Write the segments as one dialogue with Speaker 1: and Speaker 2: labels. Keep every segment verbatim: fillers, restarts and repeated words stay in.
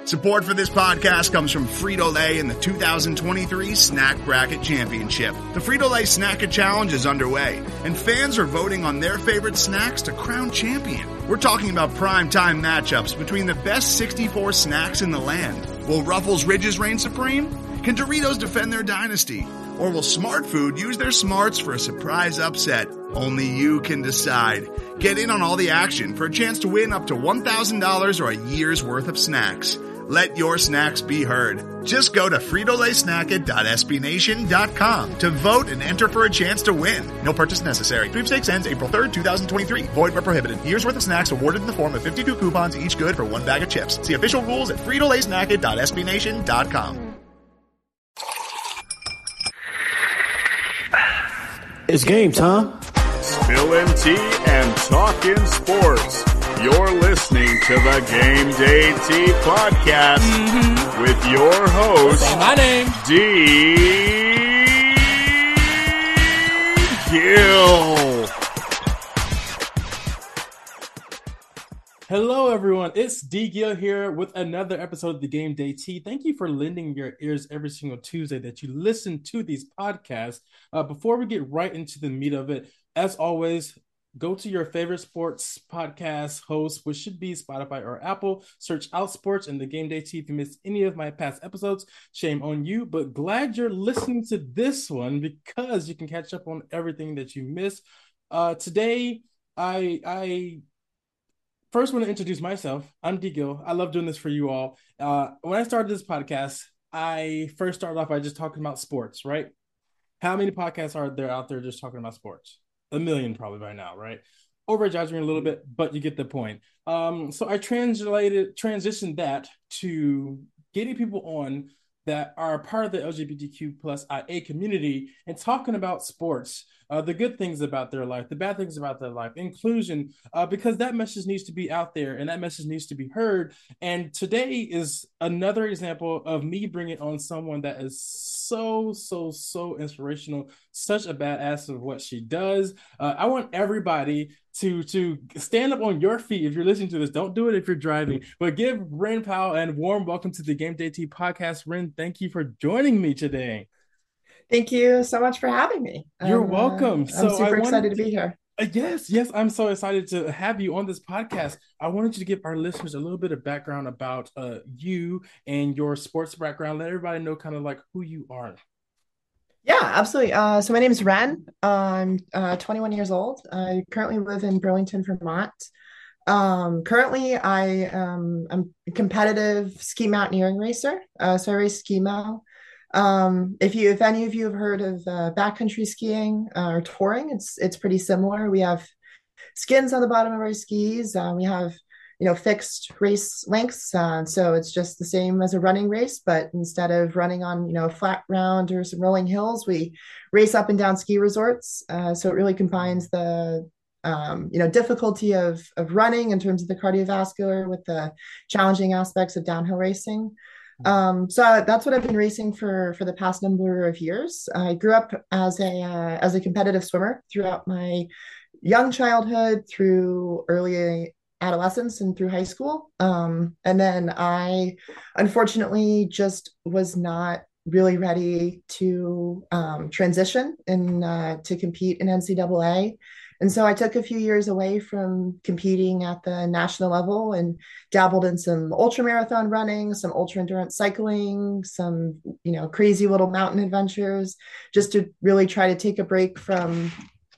Speaker 1: Support for this podcast comes from Frito-Lay and the two thousand twenty-three Snack Bracket Championship. The Frito-Lay Snack Challenge is underway, and fans are voting on their favorite snacks to crown champion. We're talking about prime-time matchups between the best sixty-four snacks in the land. Will Ruffles Ridges reign supreme? Can Doritos defend their dynasty? Or will Smart Food use their smarts for a surprise upset? Only you can decide. Get in on all the action for a chance to win up to one thousand dollars or a year's worth of snacks. Let your snacks be heard. Just go to Frito Lay Snack It dot S B Nation dot com to vote and enter for a chance to win. No purchase necessary. Sweepstakes ends April third, twenty twenty-three. Void where prohibited. Year's worth of snacks awarded in the form of fifty-two coupons, each good for one bag of chips. See official rules at Frito Lay Snack It dot S B Nation dot com.
Speaker 2: It's game time.
Speaker 3: Spillin' tea and talking sports. You're listening to the Game Day Tea Podcast mm-hmm. with your host,
Speaker 2: Say my name,
Speaker 3: D. Gill.
Speaker 2: Hello, everyone. It's D. Gill here with another episode of the Game Day Tea. Thank you for lending your ears every single Tuesday that you listen to these podcasts. Uh, before we get right into the meat of it, as always, go to your favorite sports podcast host, which should be Spotify or Apple. Search Out Sports and the Game Day Tea. If you missed any of my past episodes, shame on you. But glad you're listening to this one because you can catch up on everything that you missed. Uh, today, I I first want to introduce myself. I'm D. Gill. I love doing this for you all. Uh, when I started this podcast, I first started off by just talking about sports, right? How many podcasts are there out there just talking about sports? A million probably by now, right? Over-judging a little bit, but you get the point. Um, so I translated, transitioned that to getting people on that are part of the L G B T Q plus I A community and talking about sports, uh, the good things about their life, the bad things about their life, inclusion, uh, because that message needs to be out there and that message needs to be heard. And today is another example of me bringing on someone that is so, so, so inspirational, such a badass of what she does. Uh, I want everybody to to stand up on your feet if you're listening to this. Don't do it if you're driving, but give Ren Powell and warm welcome to the Game Day Tea Podcast. Ren, thank you for joining me today.
Speaker 4: Thank you so much for having me.
Speaker 2: You're
Speaker 4: um,
Speaker 2: welcome.
Speaker 4: Uh,
Speaker 2: so
Speaker 4: I'm super
Speaker 2: I
Speaker 4: excited to be here.
Speaker 2: Uh, yes, yes, I'm so excited to have you on this podcast. I wanted you to give our listeners a little bit of background about uh, you and your sports background. Let everybody know kind of like who you are.
Speaker 4: Yeah, absolutely. Uh, so my name is Ren. I'm uh, twenty-one years old. I currently live in Burlington, Vermont. Um, currently, I um, I'm a competitive ski mountaineering racer. Uh, so I race ski mow. Um, if you, if any of you have heard of uh, backcountry skiing uh, or touring, it's it's pretty similar. We have skins on the bottom of our skis. Uh, we have you know fixed race lengths, uh, so it's just the same as a running race, but instead of running on you know a flat ground or some rolling hills, we race up and down ski resorts. Uh, so it really combines the um, you know difficulty of of running in terms of the cardiovascular with the challenging aspects of downhill racing. Um, so that's what I've been racing for for the past number of years. I grew up as a uh, as a competitive swimmer throughout my young childhood, through early adolescence, and through high school. Um, and then I, unfortunately, just was not really ready to um, transition and uh, to compete in N C double A. And so I took a few years away from competing at the national level and dabbled in some ultra marathon running, some ultra endurance cycling, some, you know, crazy little mountain adventures, just to really try to take a break from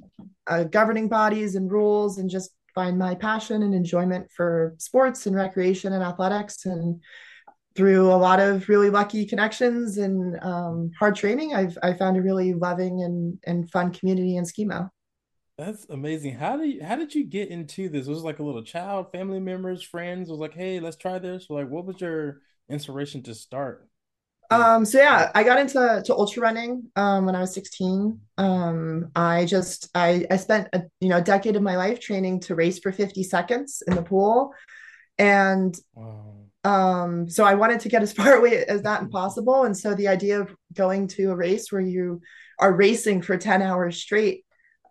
Speaker 4: uh, governing bodies and rules and just find my passion and enjoyment for sports and recreation and athletics. And through a lot of really lucky connections and um, hard training, I've I found a really loving and, and fun community in ski mow.
Speaker 2: That's amazing. How did you, how did you get into this? Was it like a little child, family members, friends? Was like, hey, let's try this. Or like, what was your inspiration to start?
Speaker 4: Um, so yeah, I got into to ultra running um, when I was sixteen. Um, I just I I spent a you know a decade of my life training to race for fifty seconds in the pool, and
Speaker 2: wow.
Speaker 4: um, so I wanted to get as far away as that possible. And so the idea of going to a race where you are racing for ten hours straight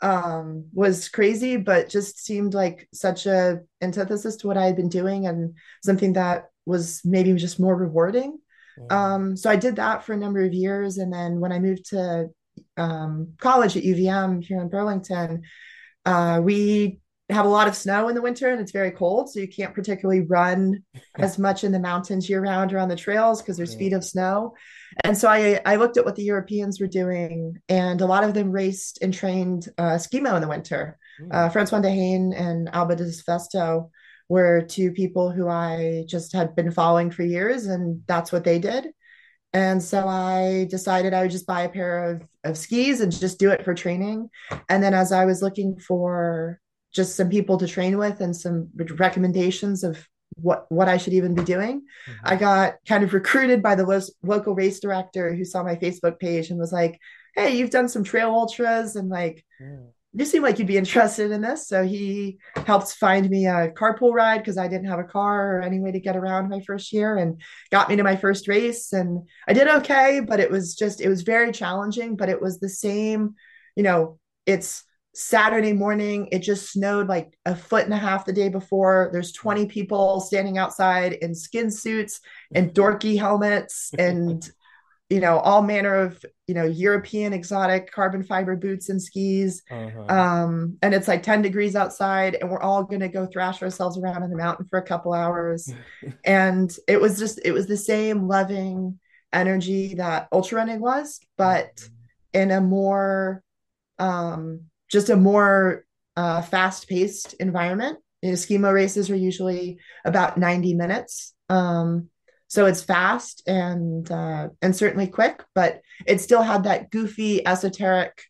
Speaker 4: um, was crazy, but just seemed like such a antithesis to what I had been doing and something that was maybe just more rewarding.
Speaker 2: Yeah.
Speaker 4: Um, so I did that for a number of years. And then when I moved to um, college at U V M here in Burlington, uh, we have a lot of snow in the winter and it's very cold. So you can't particularly run as much in the mountains year round or on the trails because there's
Speaker 2: Yeah.
Speaker 4: feet of snow. And so I, I looked at what the Europeans were doing, and a lot of them raced and trained uh, skimo in the winter.
Speaker 2: Mm.
Speaker 4: Uh, Francois de Haene and Alba de Festo were two people who I just had been following for years, and that's what they did. And so I decided I would just buy a pair of, of skis and just do it for training. And then as I was looking for just some people to train with and some recommendations of what, what I should even be doing,
Speaker 2: Mhm.
Speaker 4: I got kind of recruited by the lo- local race director who saw my Facebook page and was like, hey, you've done some trail ultras and like,
Speaker 2: Yeah.
Speaker 4: you seem like you'd be interested in this. So he helped find me a carpool ride because I didn't have a car or any way to get around my first year, and got me to my first race. And I did okay, but it was just, it was very challenging, but it was the same, you know, it's Saturday morning. It just snowed like a foot and a half the day before. There's twenty people standing outside in skin suits and dorky helmets and you know, all manner of, you know, European exotic carbon fiber boots and skis.
Speaker 2: Uh-huh.
Speaker 4: Um, and it's like ten degrees outside, and we're all going to go thrash ourselves around in the mountain for a couple hours. And it was just, it was the same loving energy that ultra running was, but in a more, um, just a more uh, fast paced environment. You know, skimo races are usually about ninety minutes. Um, So it's fast and uh, and certainly quick, but it still had that goofy, esoteric,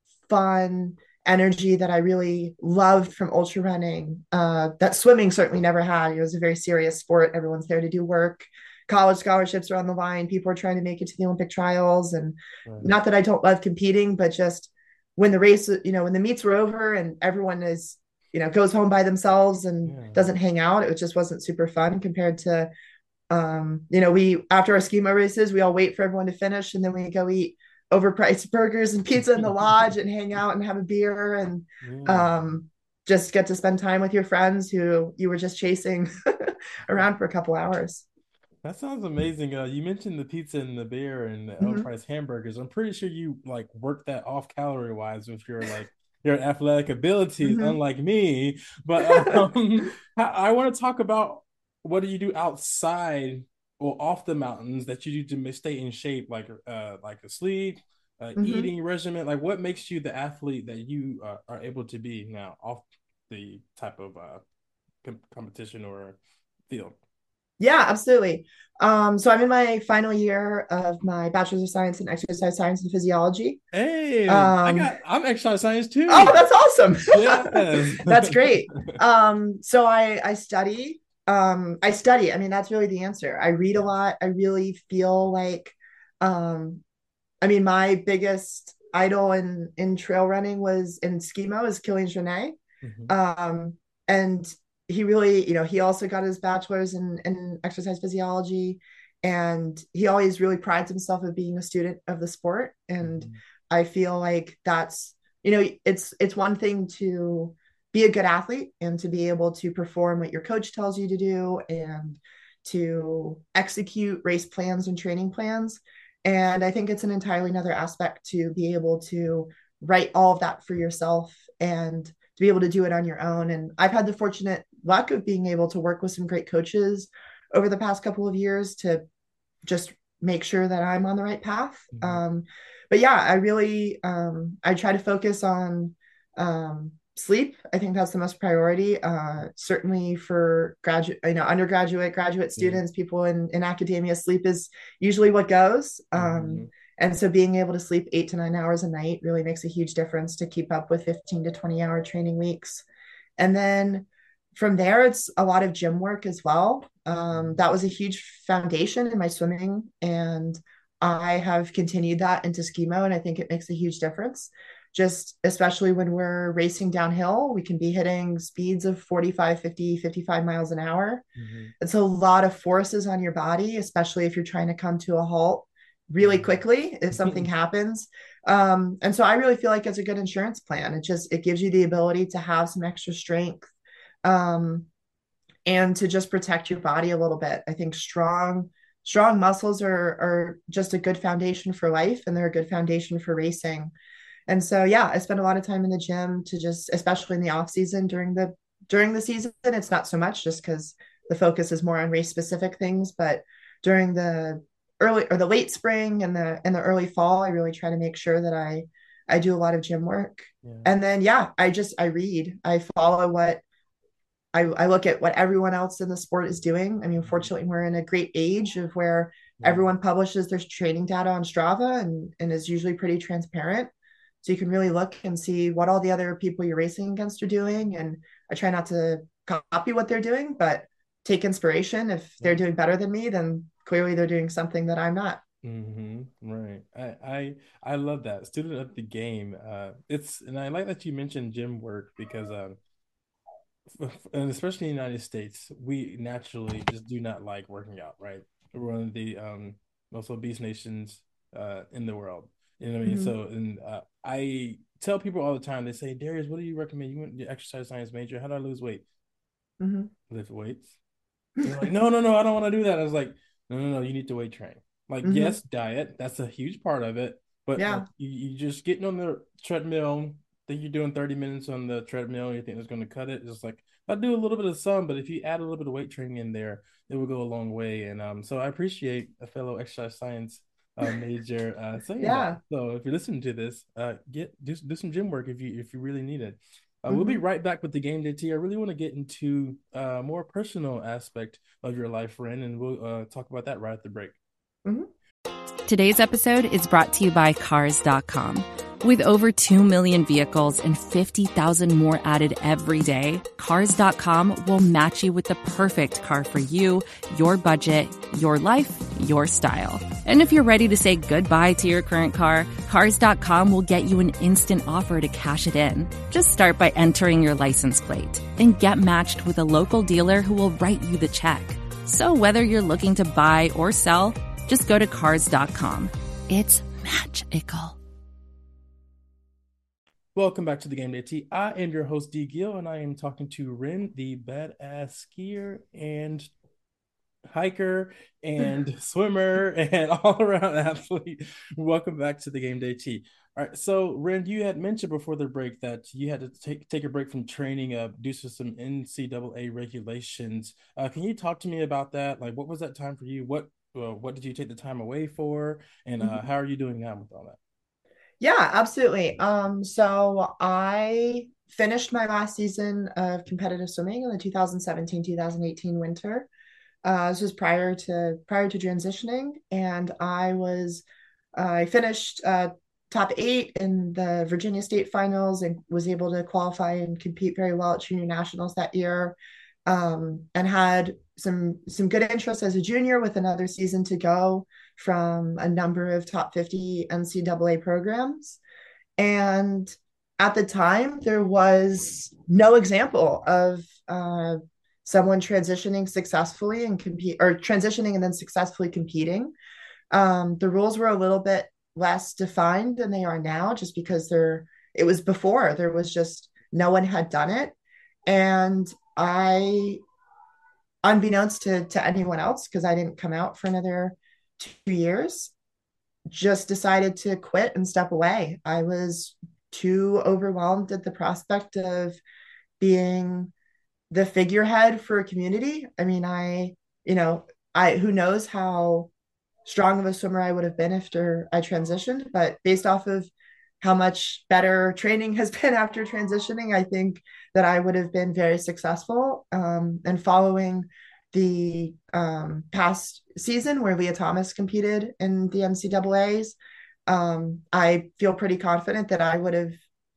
Speaker 4: fun energy that I really loved from ultra running. Uh, that swimming certainly never had. It was a very serious sport. Everyone's there to do work. College scholarships are on the line. People are trying to make it to the Olympic trials. And
Speaker 2: Right.
Speaker 4: not that I don't love competing, but just when the race, you know, when the meets were over and everyone is, you know, goes home by themselves and
Speaker 2: Yeah.
Speaker 4: doesn't hang out, it just wasn't super fun compared to um you know we after our skimo races we all wait for everyone to finish, and then we go eat overpriced burgers and pizza in the lodge and hang out and have a beer and
Speaker 2: Yeah.
Speaker 4: um just get to spend time with your friends who you were just chasing around for a couple hours.
Speaker 2: That sounds amazing. Uh, you mentioned the pizza and the beer and the
Speaker 4: Mhm.
Speaker 2: overpriced hamburgers. I'm pretty sure you like work that off calorie wise with your like your athletic abilities,
Speaker 4: Mhm.
Speaker 2: unlike me. But um, I, I want to talk about what do you do outside or off the mountains that you do to stay in shape, like uh, like a sleep, uh,
Speaker 4: Mhm.
Speaker 2: eating regimen. Like, what makes you the athlete that you uh, are able to be now off the type of uh, com- competition or field?
Speaker 4: Yeah, absolutely. Um, so I'm in my final year of my bachelor's of science in exercise science and physiology.
Speaker 2: Hey, I
Speaker 4: Um,
Speaker 2: got I'm exercise science too.
Speaker 4: oh, that's awesome.
Speaker 2: Yes.
Speaker 4: That's great. Um, so I I study. Um, I study. I mean, that's really the answer. I read a lot. I really feel like, um, I mean, my biggest idol in in trail running was in skimo is Kilian Jornet.
Speaker 2: Mhm.
Speaker 4: Um, and he really, you know, he also got his bachelor's in, in exercise physiology, and he always really prides himself of being a student of the sport. And
Speaker 2: Mhm.
Speaker 4: I feel like that's, you know, it's it's one thing to be a good athlete and to be able to perform what your coach tells you to do and to execute race plans and training plans. And I think it's an entirely another aspect to be able to write all of that for yourself and to be able to do it on your own. And I've had the fortunate luck of being able to work with some great coaches over the past couple of years to just make sure that I'm on the right path.
Speaker 2: Mhm.
Speaker 4: Um, but yeah, I really, um, I try to focus on um, sleep. I think that's the most priority. Uh, certainly for graduate, you know, undergraduate, graduate
Speaker 2: Yeah.
Speaker 4: students, people in, in academia, sleep is usually what goes. Um,
Speaker 2: Mhm.
Speaker 4: and so being able to sleep eight to nine hours a night really makes a huge difference to keep up with fifteen to twenty hour training weeks. And then from there, it's a lot of gym work as well. Um, that was a huge foundation in my swimming, and I have continued that into skimo, and I think it makes a huge difference. Just especially when we're racing downhill, we can be hitting speeds of forty-five, fifty, fifty-five miles an hour.
Speaker 2: Mhm.
Speaker 4: It's a lot of forces on your body, especially if you're trying to come to a halt really quickly if something happens. Um, and so I really feel like it's a good insurance plan. It just it gives you the ability to have some extra strength. Um, and to just protect your body a little bit. I think strong, strong muscles are are just a good foundation for life, and they're a good foundation for racing. And so, yeah, I spend a lot of time in the gym to just, especially in the off season during the during the season, it's not so much just because the focus is more on race specific things, but during the early or the late spring and the and the early fall, I really try to make sure that I I do a lot of gym work. Yeah. And then, yeah, I just, I read, I follow what I, I look at what everyone else in the sport is doing. I mean, fortunately, we're in a great age of where yeah. everyone publishes their training data on Strava and, and is usually pretty transparent. So you can really look and see what all the other people you're racing against are doing. And I try not to copy what they're doing, but take inspiration. If they're doing better than me, then clearly they're doing something that I'm not.
Speaker 2: Mm-hmm. Right. I, I I love that. Student of the game. Uh, it's and I like that you mentioned gym work because um, and especially in the United States, we naturally just do not like working out. Right. We're one of the um most obese nations uh in the world. You know what I mean? Mm-hmm. So and uh, I tell people all the time. They say, Darius, what do you recommend? You went to exercise science major. How do I lose weight?
Speaker 4: Mm-hmm.
Speaker 2: Lift weights. They're like, no, no, no, I don't want to do that. I was like, no, no, no, you need to weight train. Like, mm-hmm. yes, diet, that's a huge part of it. But
Speaker 4: yeah.
Speaker 2: like, you, you just getting on the treadmill, think you're doing thirty minutes on the treadmill, you think it's going to cut it. It's like, I do a little bit of some, but if you add a little bit of weight training in there, it will go a long way. And um, so I appreciate a fellow exercise science uh, major uh, saying yeah. that. So if you're listening to this, uh, get do, do some gym work if you if you really need it. Uh, mm-hmm. We'll be right back with the Game Day Tea. I really want to get into a uh, more personal aspect of your life, Ren, and we'll uh, talk about that right at the break.
Speaker 4: Mm-hmm.
Speaker 5: Today's episode is brought to you by Cars dot com. With over two million vehicles and fifty thousand more added every day, Cars dot com will match you with the perfect car for you, your budget, your life, your style. And if you're ready to say goodbye to your current car, Cars dot com will get you an instant offer to cash it in. Just start by entering your license plate, then get matched with a local dealer who will write you the check. So whether you're looking to buy or sell, just go to Cars dot com. It's magical.
Speaker 2: Welcome back to the Game Day Tea. I am your host, D. Gill, and I am talking to Ren, the badass skier and hiker and swimmer and all-around athlete. Welcome back to the Game Day Tea. All right, so Ren, you had mentioned before the break that you had to take take a break from training uh, due to some N C double A regulations. Uh, can you talk to me about that? Like, what was that time for you? What uh, what did you take the time away for? And uh, mm-hmm. how are you doing now with all that?
Speaker 4: Yeah, absolutely. Um, so I finished my last season of competitive swimming in the two thousand seventeen two thousand eighteen winter. Uh, this was prior to prior to transitioning, and I was uh, I finished uh, top eight in the Virginia State Finals and was able to qualify and compete very well at junior nationals that year, um, and had some some good interest as a junior with another season to go from a number of top fifty N C double A programs. And at the time, there was no example of uh, someone transitioning successfully and compete or transitioning and then successfully competing. Um, the rules were a little bit less defined than they are now, just because there it was before there was just no one had done it. And I, unbeknownst to, to anyone else, because I didn't come out for another two years, just decided to quit and step away. I was too overwhelmed at the prospect of being the figurehead for a community. I mean, I, you know, I, who knows how strong of a swimmer I would have been after I transitioned, but based off of how much better training has been after transitioning, I think that I would have been very successful. Um, and following the um, past season where Leah Thomas competed in the N C double A's, um, I feel pretty confident that I would have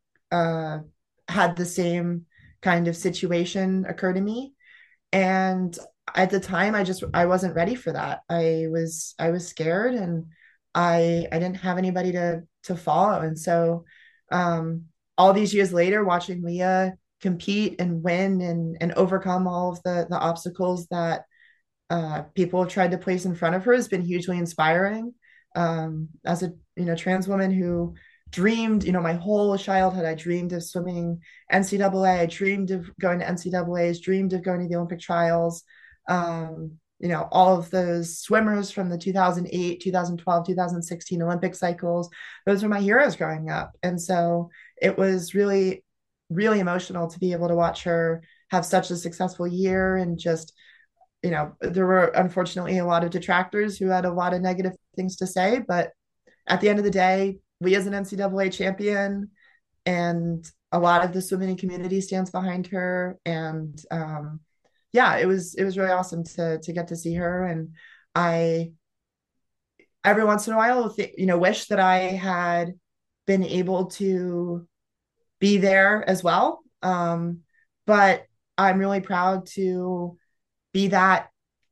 Speaker 4: uh, had the same kind of situation occur to me. And at the time, I just, I wasn't ready for that. I was, I was scared, and I, I didn't have anybody to, to follow. And so um, all these years later, watching Leah compete and win and, and overcome all of the, the obstacles that uh, people have tried to place in front of her has been hugely inspiring. Um, as a, you know, trans woman who dreamed, you know, my whole childhood, I dreamed of swimming N C double A, I dreamed of going to N C double A's, dreamed of going to the Olympic trials. Um, you know, all of those swimmers from the two thousand eight, two thousand twelve, two thousand sixteen Olympic cycles, those were my heroes growing up. And so it was really, really emotional to be able to watch her have such a successful year. And just, you know, there were unfortunately a lot of detractors who had a lot of negative things to say, but at the end of the day, Leah's an N C double A champion, and a lot of the swimming community stands behind her. And um, yeah, it was it was really awesome to to get to see her. And I every once in a while, th- you know, wish that I had been able to be there as well. Um, but I'm really proud to be that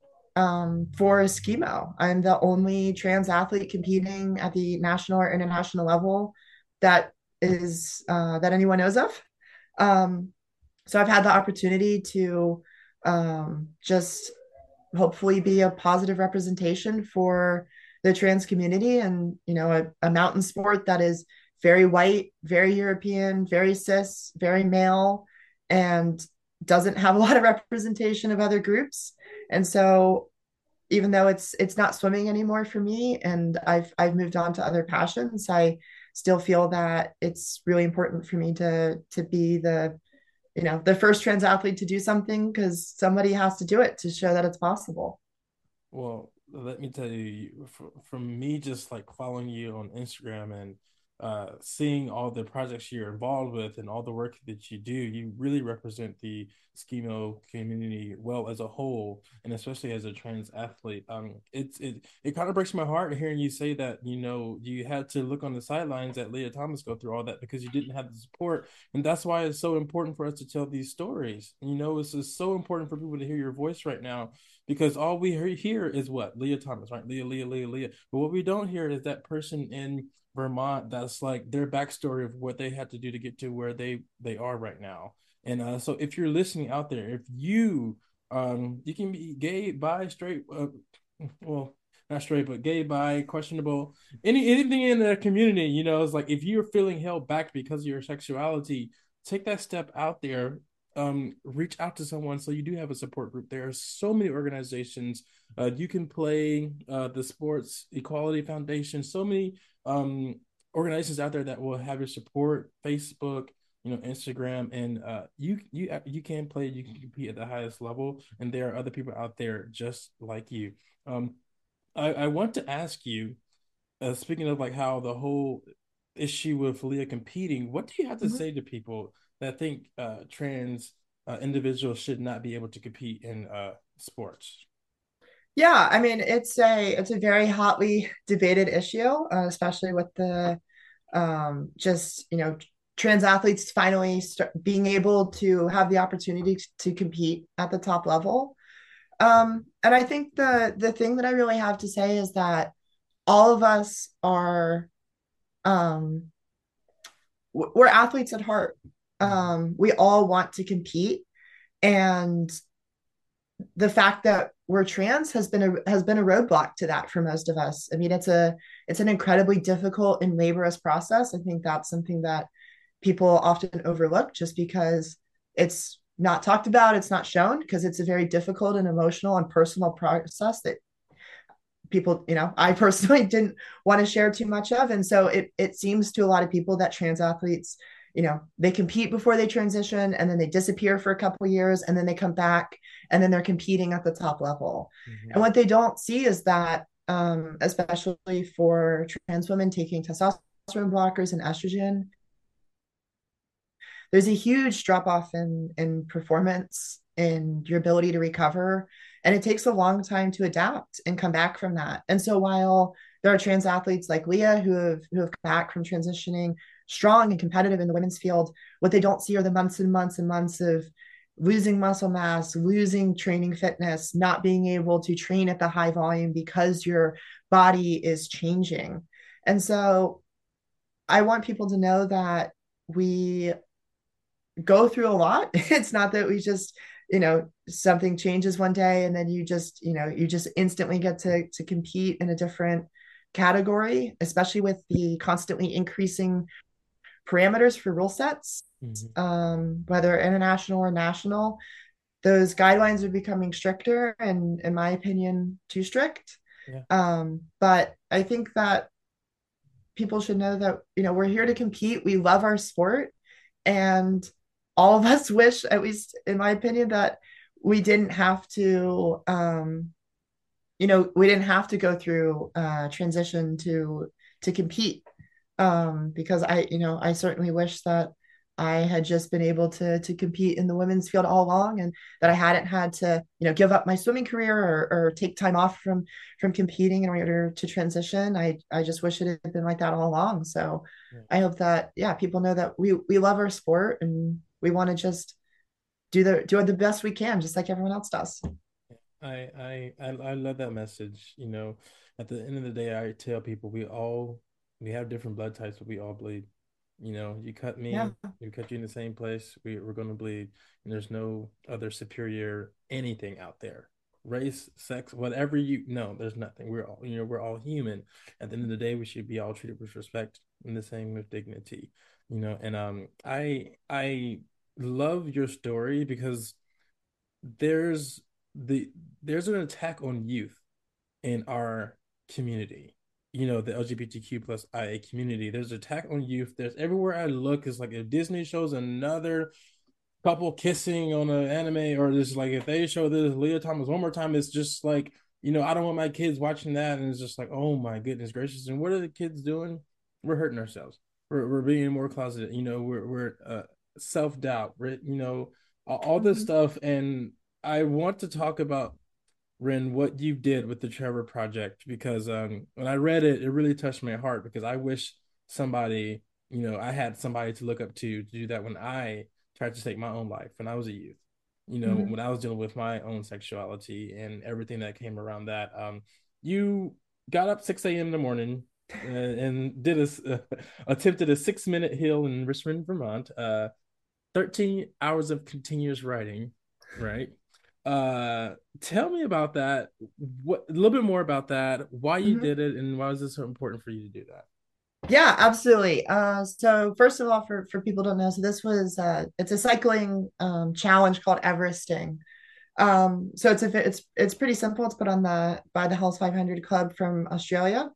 Speaker 4: um, for Eskimo. I'm the only trans athlete competing at the national or international level that is uh, that anyone knows of. Um, so I've had the opportunity to um, just hopefully be a positive representation for the trans community, and you know, a, a mountain sport that is very white, very European, very cis, very male, and doesn't have a lot of representation of other groups. And so even though it's it's not swimming anymore for me, and I've I've moved on to other passions, I still feel that it's really important for me to to be the, you know, the first trans athlete to do something, because somebody has to do it to show that it's possible.
Speaker 2: Well, let me tell you, from me just like following you on Instagram and uh, seeing all the projects you're involved with and all the work that you do, you really represent the Eskimo community well as a whole, and especially as a trans athlete. Um, it's it it kind of breaks my heart hearing you say that, you know, you had to look on the sidelines at Lia Thomas go through all that because you didn't have the support, and that's why it's so important for us to tell these stories. You know, it's just so important for people to hear your voice right now, because all we hear is what? Lia Thomas, right? Lia, Lia, Lia, Lia. But what we don't hear is that person in Vermont that's like their backstory of what they had to do to get to where they they are right now. And uh, so if you're listening out there, if you um you can be gay, bi, straight, uh, well, not straight, but gay, bi, questionable, any anything in the community, you know, it's like if you're feeling held back because of your sexuality, take that step out there. Um, reach out to someone so you do have a support group. There are so many organizations. Uh, you can play uh, the Sports Equality Foundation. So many um, organizations out there that will have your support. Facebook, you know, Instagram, and uh, you you you can play. You can compete at the highest level, and there are other people out there just like you. Um, I, I want to ask you, uh, speaking of like how the whole issue with Leah competing, what do you have to mm-hmm. say to people that think uh, trans uh, individuals should not be able to compete in uh, sports?
Speaker 4: Yeah, I mean, it's a it's a very hotly debated issue, uh, especially with the um, just, you know, trans athletes finally start being able to have the opportunity to compete at the top level. Um, and I think the the thing that I really have to say is that all of us are um, we're athletes at heart. Um, we all want to compete, and the fact that we're trans has been a has been a roadblock to that for most of us. I mean, it's a it's an incredibly difficult and laborious process. I think that's something that people often overlook just because it's not talked about, it's not shown, because it's a very difficult and emotional and personal process that people, you know, I personally didn't want to share too much of. And so it it seems to a lot of people that trans athletes, you know, they compete before they transition, and then they disappear for a couple of years, and then they come back, and then they're competing at the top level. Mm-hmm. And what they don't see is that, um, especially for trans women taking testosterone blockers and estrogen, there's a huge drop off in, in performance, in your ability to recover. And it takes a long time to adapt and come back from that. And so while there are trans athletes like Leah who have, who have come back from transitioning strong and competitive in the women's field, what they don't see are the months and months and months of losing muscle mass, losing training fitness, not being able to train at the high volume because your body is changing. And so I want people to know that we go through a lot. It's not that we just, you know, something changes one day and then you just, you know, you just instantly get to to compete in a different category, especially with the constantly increasing parameters for rule sets, mm-hmm. um, whether international or national. Those guidelines are becoming stricter and, in my opinion, too strict. Yeah. Um, but I think that people should know that, you know, we're here to compete. We love our sport. And all of us wish, at least in my opinion, that we didn't have to, um, you know, we didn't have to go through uh, transition to to compete. Um, because I, you know, I certainly wish that I had just been able to to compete in the women's field all along, and that I hadn't had to, you know, give up my swimming career or, or take time off from from competing in order to transition. I I just wish it had been like that all along. So yeah. I hope that, yeah, people know that we we love our sport and we want to just do the do the best we can, just like everyone else does.
Speaker 2: I I I love that message. You know, at the end of the day, I tell people we all we have different blood types, but we all bleed. You know, you cut me, yeah. you cut you in the same place, we, we're going to bleed. And there's no other superior anything out there. Race, sex, whatever you know, there's nothing. We're all, you know, we're all human. At the end of the day, we should be all treated with respect and the same with dignity. You know, and um, I I love your story because there's the there's an attack on youth in our community. You know, the L G B T Q plus I A community. There's an attack on youth. There's everywhere I look. It's like if Disney shows another couple kissing on an anime, or just like if they show this Leah Thomas one more time, it's just like, you know, I don't want my kids watching that. And it's just like, oh my goodness gracious. And what are the kids doing? We're hurting ourselves. We're we're being more closeted. You know, we're we're uh, self-doubt, right? You know, all, all this mm-hmm. stuff. And I want to talk about, Ren, what you did with the Trevor Project, because um, when I read it, it really touched my heart, because I wish somebody, you know, I had somebody to look up to to do that when I tried to take my own life when I was a youth, you know, mm-hmm. when I was dealing with my own sexuality and everything that came around that. Um, you got up six a.m. in the morning uh, and did a, uh, attempted a six minute hill in Richmond, Vermont, uh, thirteen hours of continuous riding, right? Uh, tell me about that. What a little bit more about that, why you mm-hmm. did it, and why was it so important for you to do that?
Speaker 4: Yeah, absolutely. Uh, so first of all, for, for people who don't know, so this was, uh, it's a cycling um, challenge called Everesting. Um, so it's, a, it's, it's pretty simple. It's put on the, by the Hells five hundred Club from Australia.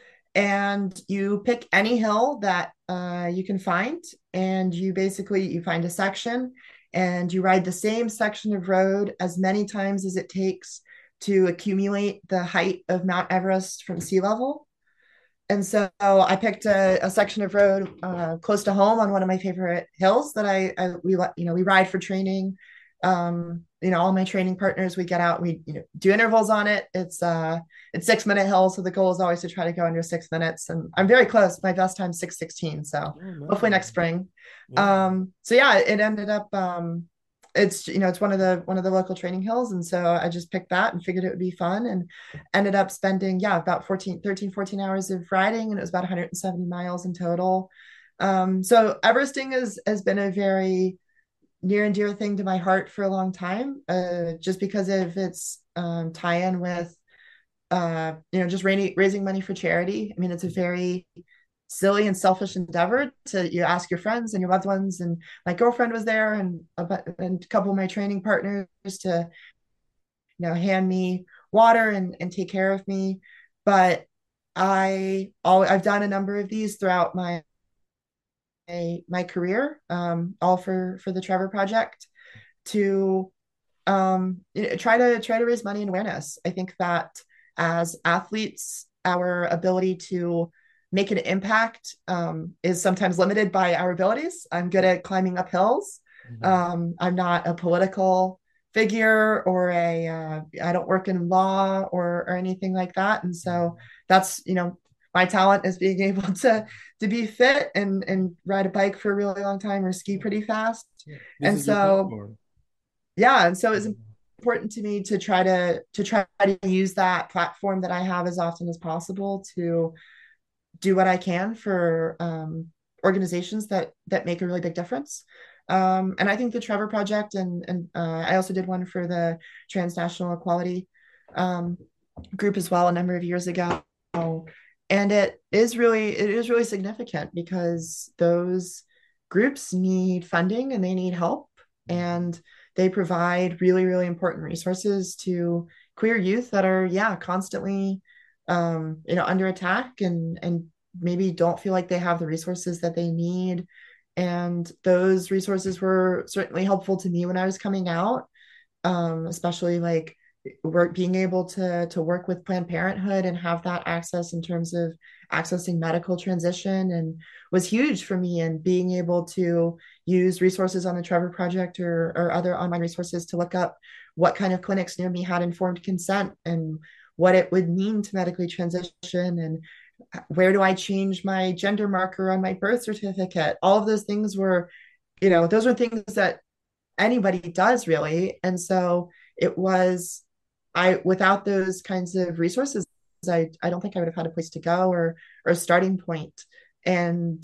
Speaker 4: And you pick any hill that uh, you can find, and you basically, you find a section, and you ride the same section of road as many times as it takes to accumulate the height of Mount Everest from sea level. And so I picked a, a section of road uh, close to home on one of my favorite hills that I, I we you know we ride for training. Um, you know, all my training partners, we get out, we you know do intervals on it. It's uh it's six minute hill, so the goal is always to try to go under six minutes. And I'm very close. My best time six sixteen. So oh, no. hopefully next spring. Yeah. Um, so yeah, it ended up. Um, it's you know it's one of the one of the local training hills, and so I just picked that and figured it would be fun, and ended up spending yeah about fourteen, thirteen, fourteen hours of riding, and it was about one hundred seventy miles in total. Um, so Everesting is has been a very near and dear thing to my heart for a long time, uh, just because of its um, tie-in with, uh, you know, just raising, raising money for charity. I mean, it's a very silly and selfish endeavor to you ask your friends and your loved ones. And my girlfriend was there, and a, and a couple of my training partners to, you know, hand me water and, and take care of me. But I, all, I've done a number of these throughout my My, my career, um, all for for the Trevor Project, to um, you know, try to try to raise money and awareness. I think that as athletes, our ability to make an impact um, is sometimes limited by our abilities. I'm good at climbing up hills. Mm-hmm. Um, I'm not a political figure or a uh, I don't work in law or or anything like that, and so that's you know. My talent is being able to to be fit and and ride a bike for a really long time or ski pretty fast. Yeah, and so yeah, and so it's important to me to try to to try to use that platform that I have as often as possible to do what I can for um, organizations that that make a really big difference. Um, and I think the Trevor Project, and and uh, I also did one for the Transnational Equality um, group as well a number of years ago. And it is really it is really significant because those groups need funding and they need help, and they provide really, really important resources to queer youth that are, yeah, constantly um, you know, under attack, and and maybe don't feel like they have the resources that they need. And those resources were certainly helpful to me when I was coming out, um, especially like work being able to to work with Planned Parenthood and have that access in terms of accessing medical transition, and was huge for me. And being able to use resources on the Trevor Project, or or other online resources, to look up what kind of clinics near me had informed consent, and what it would mean to medically transition, and where do I change my gender marker on my birth certificate. All of those things were, you know, those are things that anybody does really. And so it was, I, without those kinds of resources, I, I don't think I would have had a place to go, or, or a starting point. And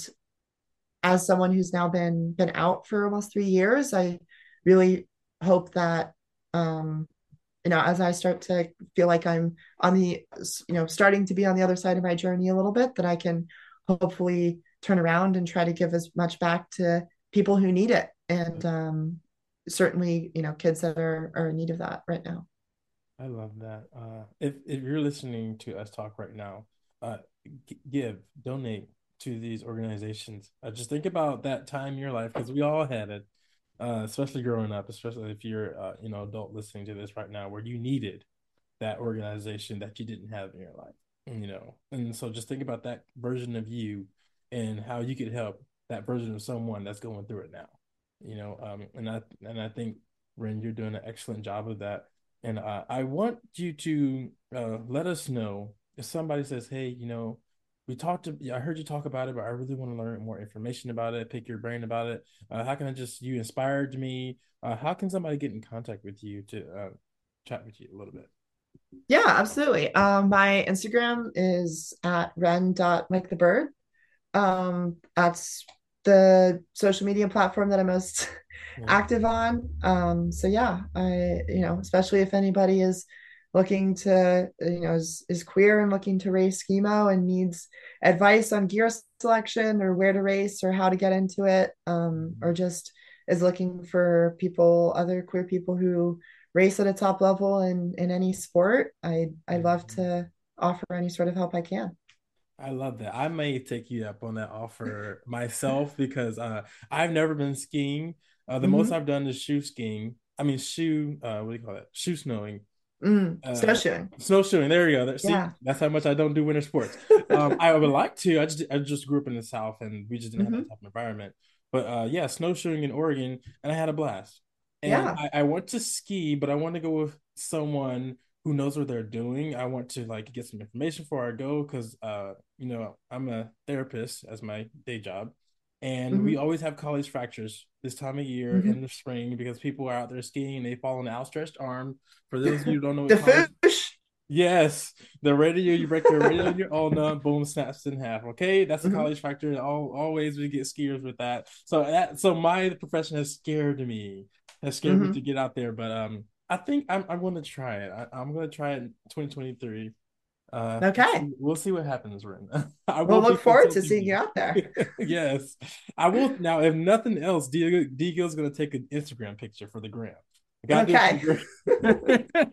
Speaker 4: as someone who's now been, been out for almost three years, I really hope that, um, you know, as I start to feel like I'm on the, you know, starting to be on the other side of my journey a little bit, that I can hopefully turn around and try to give as much back to people who need it. And, um, certainly, you know, kids that are, are in need of that right now.
Speaker 2: I love that. Uh, if if you're listening to us talk right now, uh, g- give, donate to these organizations. Uh, just think about that time in your life, because we all had it, uh, especially growing up, especially if you're, uh, you know, adult listening to this right now, where you needed that organization that you didn't have in your life, you know. And so just think about that version of you and how you could help that version of someone that's going through it now, you know. Um, and I and I think, Ren, you're doing an excellent job of that. And uh, I want you to uh, let us know if somebody says, hey, you know, we talked to, I heard you talk about it, but I really want to learn more information about it, pick your brain about it. Uh, how can I just, you inspired me. Uh, how can somebody get in contact with you to uh, chat with you a little bit?
Speaker 4: Yeah, absolutely. Um, my Instagram is at ren dot like the bird. Um, that's the social media platform that I'm most
Speaker 2: Yeah.
Speaker 4: active on. Um, so yeah, I, you know, especially if anybody is looking to, you know, is, is queer and looking to race schemo and needs advice on gear selection, or where to race, or how to get into it, um, or just is looking for people, other queer people who race at a top level in in any sport, I I love to offer any sort of help I can.
Speaker 2: I love that. I may take you up on that offer myself, because uh, I've never been skiing. Uh, the most
Speaker 4: Mm-hmm.
Speaker 2: I've done is shoe skiing. I mean, shoe, uh, what do you call it? Shoe snowing.
Speaker 4: Mm,
Speaker 2: Uh,
Speaker 4: snowshoeing.
Speaker 2: Snowshoeing. There you go. There, see,
Speaker 4: Yeah.
Speaker 2: that's how much I don't do winter sports. Um, I would like to. I just I just grew up in the South, and we just didn't have
Speaker 4: Mm-hmm.
Speaker 2: that type of environment. But uh, yeah, snowshoeing in Oregon, and I had a blast. And
Speaker 4: Yeah.
Speaker 2: I, I want to ski, but I want to go with someone who knows what they're doing. I want to like get some information before I go, because uh, you know, I'm a therapist as my day job, and we
Speaker 4: Mm-hmm.
Speaker 2: always have college fractures this time of year
Speaker 4: Mm-hmm.
Speaker 2: in the spring, because people are out there skiing and they fall on the outstretched arm. For those of you who don't know what
Speaker 4: The
Speaker 2: college,
Speaker 4: foosh.
Speaker 2: yes, the radio, you break your radio in your ulna, boom, snaps in half. Okay, that's a
Speaker 4: Mm-hmm.
Speaker 2: college factor. All, always we get skiers with that. So that, so my profession has scared me, has scared me
Speaker 4: Mm-hmm.
Speaker 2: to get out there. But um, I think I'm I'm going to try it. I, I'm going to try it in twenty twenty-three. Uh, we'll
Speaker 4: Okay.
Speaker 2: see, we'll see what happens, Ren. I
Speaker 4: We'll
Speaker 2: will be
Speaker 4: look forward to
Speaker 2: consulting
Speaker 4: seeing you
Speaker 2: you.
Speaker 4: out there.
Speaker 2: Yes, I will. Now, if nothing else, D D Gill's going to take an Instagram picture for the gram. I got to do it
Speaker 4: Okay.
Speaker 2: for the gram.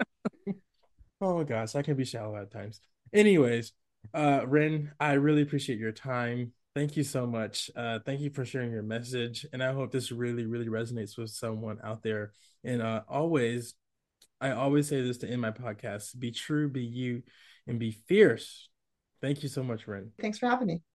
Speaker 2: Oh gosh, I can be shallow at times. Anyways, uh, Ren, I really appreciate your time. Thank you so much. Uh, thank you for sharing your message, and I hope this really, really resonates with someone out there. And uh, always, I always say this to end my podcast: be true, be you, and be fierce. Thank you so much, Ren.
Speaker 4: Thanks for having me.